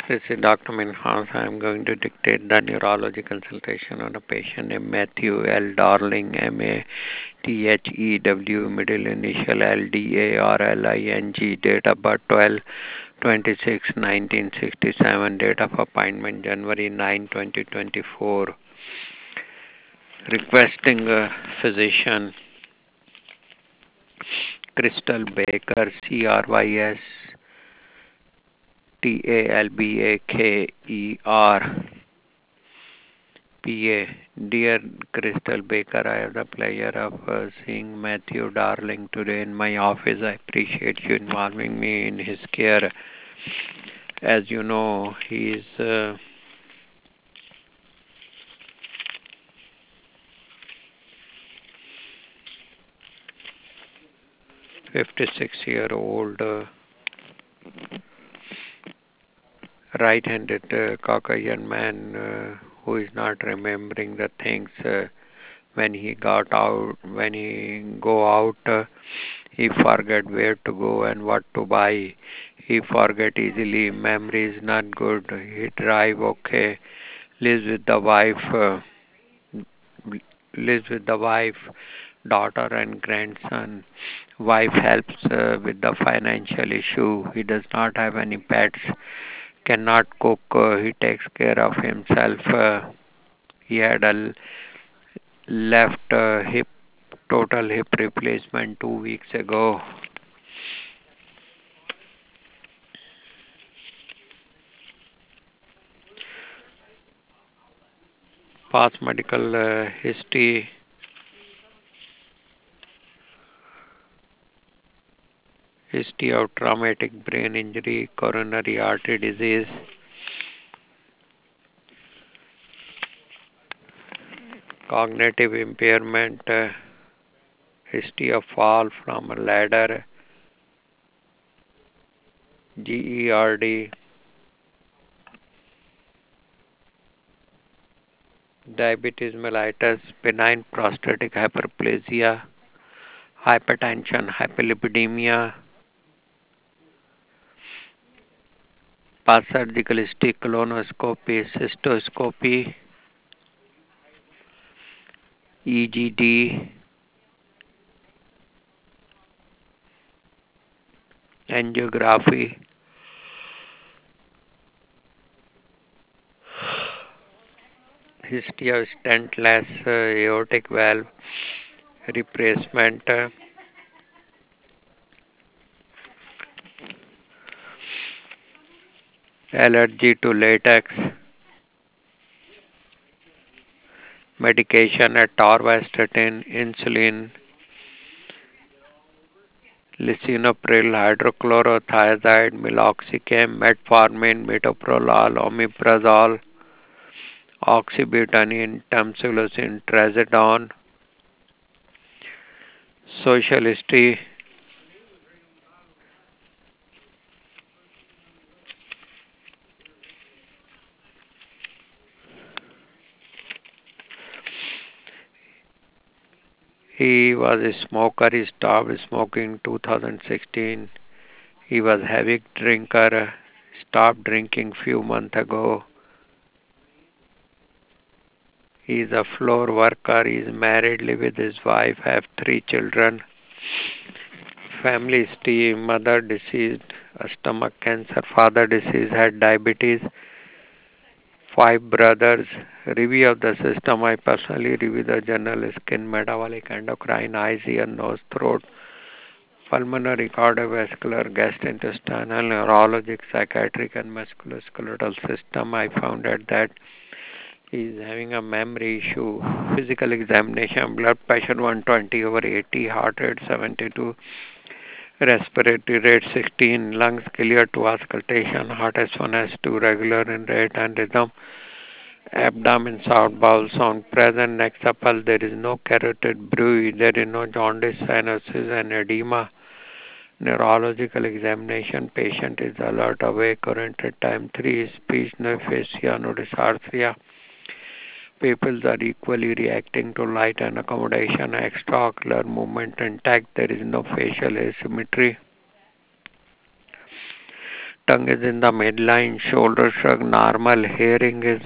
This is Dr. Minhas. I am going to dictate the neurology consultation on a patient named Matthew L. Darling, MATHEW, middle initial LDARLING, date of birth 12/26/1967, date of appointment January 9, 2024. Requesting a physician Crystal Baker, CRYSTALBAKER. PA. Dear Crystal Baker, I have the pleasure of seeing Matthew Darling today in my office. I appreciate you involving me in his care. As you know, he is 56-year-old right-handed Caucasian man who is not remembering the things when he go out. He forget where to go and what to buy. He forget easily. Memory is not good. He drive okay. Lives with the wife. Daughter and grandson. Wife helps with the financial issue. He does not have any pets. Cannot cook. He takes care of himself. He had a left total hip replacement 2 weeks ago. Past medical history. History of traumatic brain injury, coronary artery disease, cognitive impairment, history of fall from a ladder, GERD, diabetes mellitus, benign prostatic hyperplasia, hypertension, hyperlipidemia, past surgical history, colonoscopy, cystoscopy, EGD, angiography, history of stentless aortic valve replacement, allergy to latex, medication atorvastatin, insulin, lisinopril, hydrochlorothiazide, meloxicam, metformin, metoprolol, omeprazole, oxybutynin, tamsulosin, trazodone, social history, he was a smoker. He stopped smoking in 2016. He was heavy drinker. Stopped drinking few months ago. He is a floor worker. He is married, live with his wife, have 3 children. Family history: mother deceased, stomach cancer, father deceased, had diabetes, 5 brothers. Review of the system: I personally review the general skin, metabolic, endocrine, eyes, ear, nose, throat, pulmonary, cardiovascular, gastrointestinal, neurologic, psychiatric, and musculoskeletal system. I found out that he is having a memory issue. Physical examination: blood pressure 120/80, heart rate 72, respiratory rate 16, lungs clear to auscultation, heart S1, S2 regular in rate and rhythm, abdomen sound, bowel sound present, neck supple, there is no carotid bruit, there is no jaundice, cyanosis and edema. Neurological examination: patient is alert, awake, oriented, time 3, speech, no aphasia, no dysarthria. Pupils are equally reacting to light and accommodation, extraocular movement intact, there is no facial asymmetry. tongue is in the midline, shoulder shrug normal, hearing is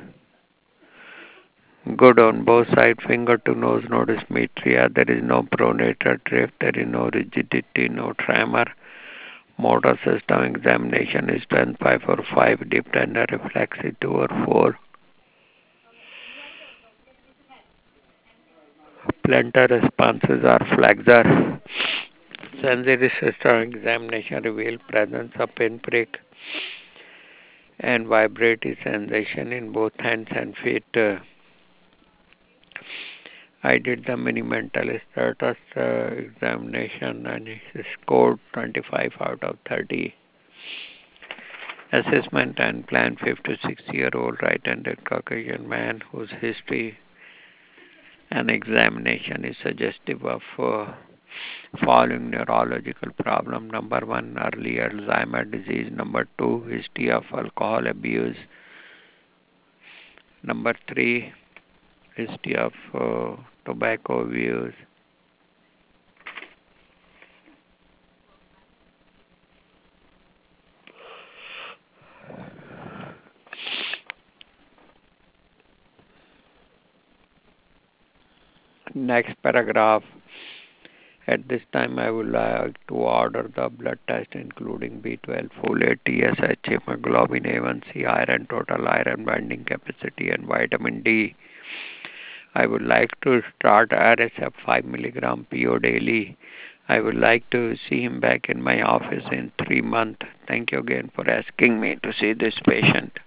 good on both sides, finger to nose, no dysmetria, there is no pronator drift, there is no rigidity, no tremor. Motor system examination is 10-5 or 5, deep tender reflexive 2 or 4. Plantar responses are flexor. Sensory system examination revealed presence of pinprick and vibratory sensation in both hands and feet. I did the mini mental status examination and he scored 25 out of 30. Assessment and plan 56-year-old right-handed Caucasian man whose history and examination is suggestive of following neurological problem. Number 1, early Alzheimer's disease. Number 2, history of alcohol abuse. Number 3, history of tobacco abuse. Next paragraph. At this time, I would like to order the blood test including B12, folate, TSH, hemoglobin A1C, iron, total iron binding capacity, and vitamin D. I would like to start RSF 5 milligram PO daily. I would like to see him back in my office in 3 months. Thank you again for asking me to see this patient.